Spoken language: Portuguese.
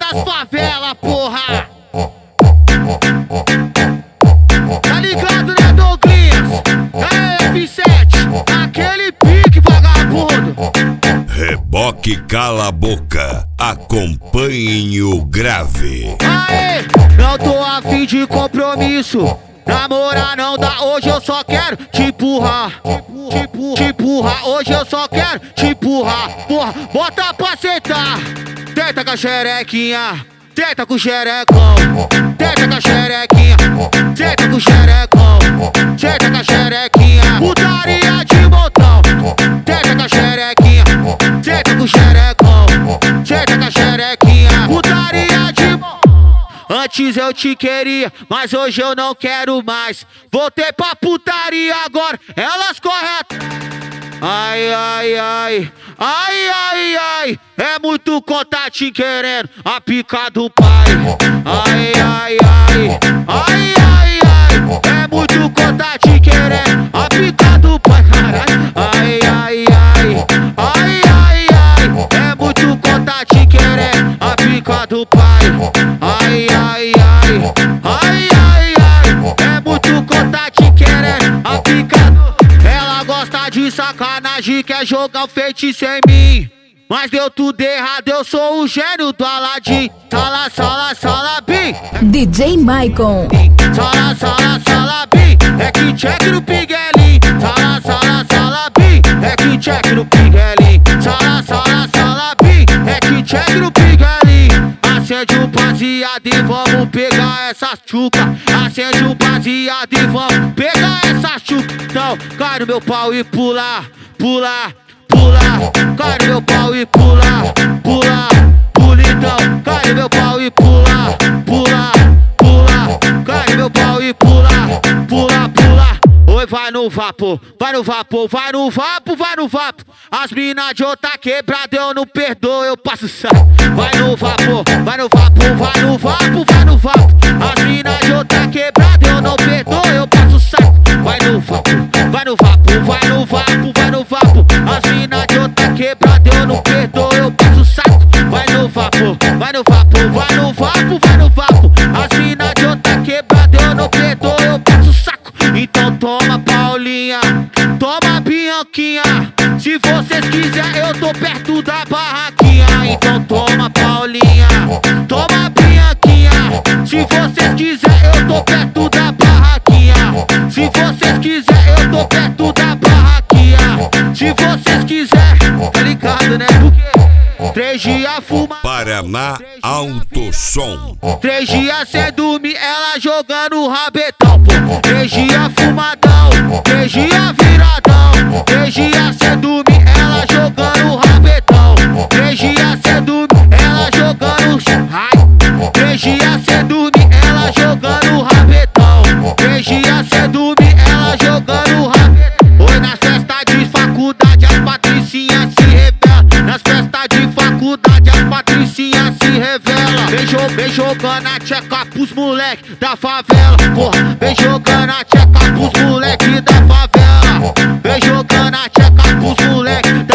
das favelas, porra. Tá ligado, né, Douglas? É F7, aquele pique vagabundo. Reboque cala a boca, acompanhem o grave. Aê, não tô afim de compromisso. Namorar não dá, hoje eu só quero te empurrar. Te empurrar, hoje eu só quero te empurrar. Porra, bota pra sentar. Tenta com a xerequinha, tenta com o xerecão. Tenta com a xerequinha, tenta com o xerecão. Tenta com a xerequinha, putaria de montão. Tenta com a xerequinha, tenta com o xerecão. Tenta com a xerequinha, putaria de montão. Antes eu te queria, mas hoje eu não quero mais. Voltei pra putaria agora, elas corretas. Ai, ai, ai, ai, ai, ai, é muito conta te querendo, a pica do pai. Ai, ai, ai, ai, ai, ai, é muito conta te querendo, a pica do pai, caralho. Ai, ai, ai, ai, ai, ai, é muito conta te querendo, a pica do pai. Ai, ai, ai, ai, ai, ai, é muito conta te querendo, a pica do... Ela gosta de sacanagem, quer jogar o feitiço em mim. Mas deu tudo errado, eu sou o gênio do Aladim. Sala, sala, sala, bim. DJ Maicon. Sala, sala, sala, bim. É que check no Piguelim. Sala, sala, sala, bim. É que check no Piguelim. Sala, sala, sala, bim. É que check no Piguelim. Acende o baseado e vamos pegar essa chuca. Acende o baseado e vamos pegar essa chuca. Então, cai no meu pau e pula, pula, pula. Cai no meu pau e pula, pula, pula. Então, cai no meu pau e pula, pula, pula. Cai no meu pau e pula, pula, pula. Oi, vai no vapor, vai no vapor, vai no vapo, vai no vapo. As mina de outra quebrada eu não perdoo, eu passo saco. Vai no vapor, vai no vapor, vai no vapo, vai no vapo. As mina de outra quebrada eu não perdoo, eu passo saco. Vai no vapor, vai no vapor, vai no vapo, vai no vapo. As mina de outra quebrada eu não perdoo, eu passo saco. Vai no vapor, vai no vapor, vai no vapo, vai no vapo. As mina de outra quebrada eu não perdoo, eu passo saco. Então toma Paulinha, toma Bianquinha. Se vocês quiserem eu tô perto da barraquinha. Então toma Paulinha, toma Bianquinha. Se vocês quiserem eu tô perto da barraquinha. Se vocês quiserem eu tô perto da barraquinha. Se vocês quiserem, tá ligado, né? Porque 3 dias fuma Paraná Alto Som. 3 dias sem dormir, ela jogando rabetão, pô. 3 dias fumadão, 3 dias viradão. 3 dias sem dormir, ela jogando rabetão. 3 dias sem dormir, ela jogando ai. 3 dias sem dormir, ela jogando rabetão. 3 dias sem dormir, ela jogando rabetão. Oi, nas festas de faculdade as patricinhas se revelam. Nas festas de faculdade as patricinhas se revelam. Vem jogando a tcheca pros moleque da favela, porra. Vem jogando a tcheca pros moleque da favela. Vem jogando a tcheca pros moleque